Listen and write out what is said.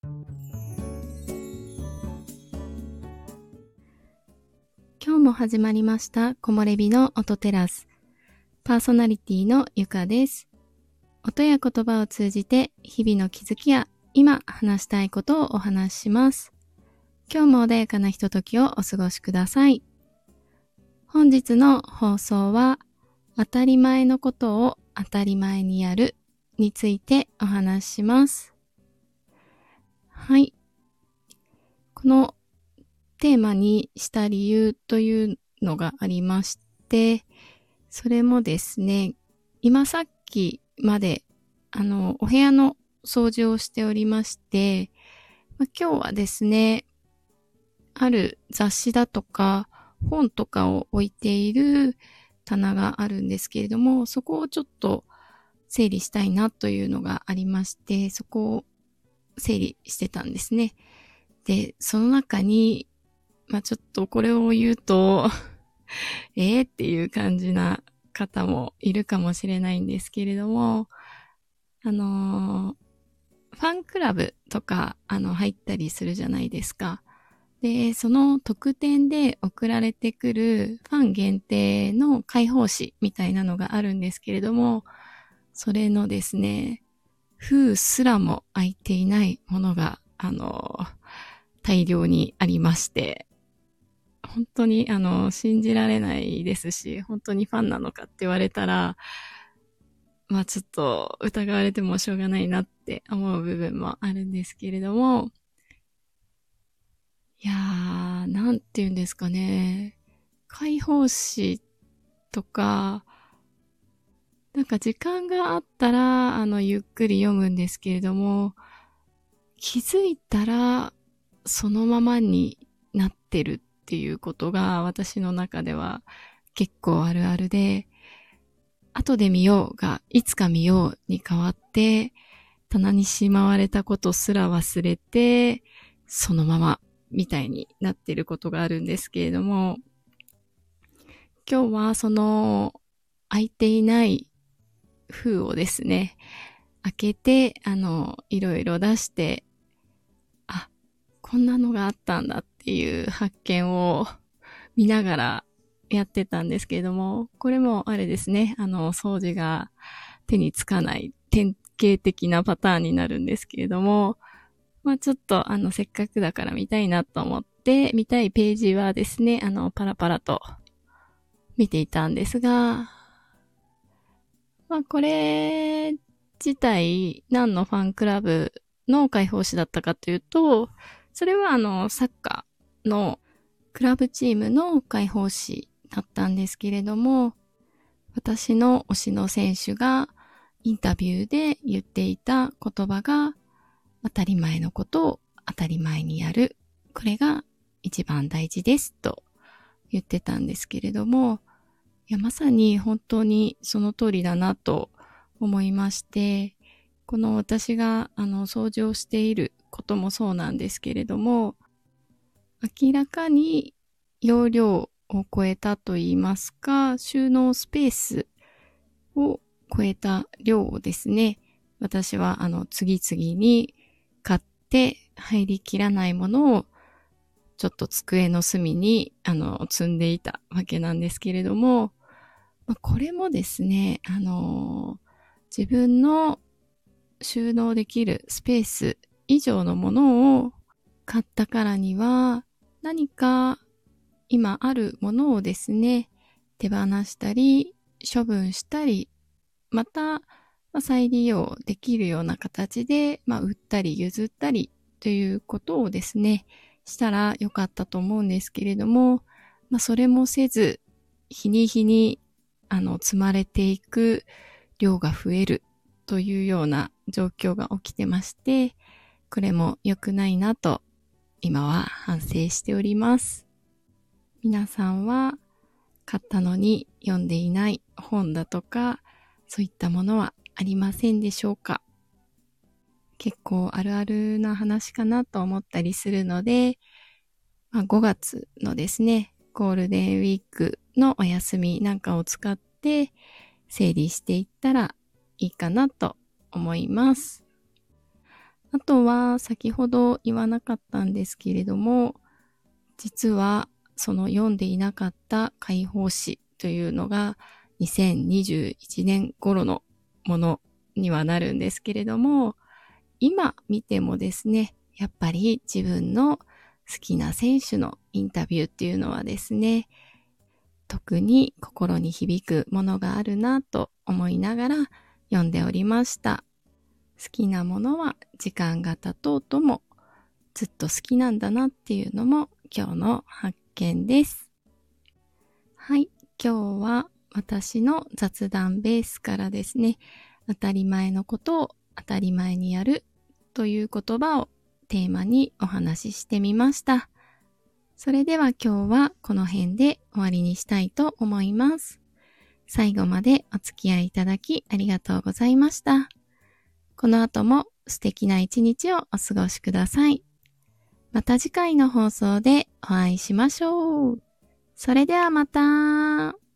今日も始まりました木漏れ日の音テラス。パーソナリティのゆかです。音や言葉を通じて日々の気づきや今話したいことをお話しします。今日も穏やかなひとときをお過ごしください。本日の放送は当たり前のことを当たり前にやるについてお話しします。はい。このテーマにした理由というのがありまして、それもですね、今さっきまでお部屋の掃除をしておりまして、今日はですね、ある雑誌だとか本とかを置いている棚があるんですけれども、そこをちょっと整理したいなというのがありまして、そこを整理してたんですね。で、その中にちょっとこれを言うとっていう感じな方もいるかもしれないんですけれども、ファンクラブとか入ったりするじゃないですか。で、その特典で送られてくるファン限定の開放誌みたいなのがあるんですけれども、それのですね、封すらも開いていないものが大量にありまして、本当に信じられないですし、本当にファンなのかって言われたら、ちょっと疑われてもしょうがないなって思う部分もあるんですけれども、いやー、なんて言うんですかね。開放誌とか、なんか時間があったら、ゆっくり読むんですけれども、気づいたら、そのままになってるっていうことが私の中では結構あるあるで、後で見ようがいつか見ように変わって、棚にしまわれたことすら忘れて、そのままみたいになってることがあるんですけれども、今日はその開いていない封をですね、開けて、いろいろ出して、こんなのがあったんだっていう発見を見ながらやってたんですけれども、これもあれですね、掃除が手につかない典型的なパターンになるんですけれども、ちょっとせっかくだから見たいなと思って、見たいページはですね、パラパラと見ていたんですが、これ自体何のファンクラブの開放誌だったかというと、それはサッカーのクラブチームの開放誌だったんですけれども、私の推しの選手がインタビューで言っていた言葉が、当たり前のことを当たり前にやる。これが一番大事ですと言ってたんですけれども、いや、まさに本当にその通りだなと思いまして、この私が掃除をしていることもそうなんですけれども、明らかに容量を超えたといいますか、収納スペースを超えた量をですね、私は次々に買って入りきらないものをちょっと机の隅に積んでいたわけなんですけれども、これもですね、自分の収納できるスペース以上のものを買ったからには、何か今あるものをですね、手放したり、処分したり、また、再利用できるような形で、売ったり譲ったりということをですね、したらよかったと思うんですけれども、それもせず、日に日に、積まれていく量が増えるというような状況が起きてまして、これも良くないなと、今は反省しております。皆さんは、買ったのに読んでいない本だとか、そういったものはありませんでしょうか？結構あるあるな話かなと思ったりするので、5月のですね、ゴールデンウィークのお休みなんかを使って整理していったらいいかなと思います。 あとは先ほど言わなかったんですけれども、実はその読んでいなかった解放誌というのが2021年頃のものにはなるんですけれども、今見てもですね、やっぱり自分の好きな選手のインタビューっていうのはですね、特に心に響くものがあるなと思いながら読んでおりました。好きなものは時間が経とうともずっと好きなんだなっていうのも今日の発見です。はい、今日は私の雑談ベースからですね、当たり前のことを当たり前にやるという言葉をテーマにお話ししてみました。それでは今日はこの辺で終わりにしたいと思います。最後までお付き合いいただきありがとうございました。この後も素敵な一日をお過ごしください。また次回の放送でお会いしましょう。それではまた。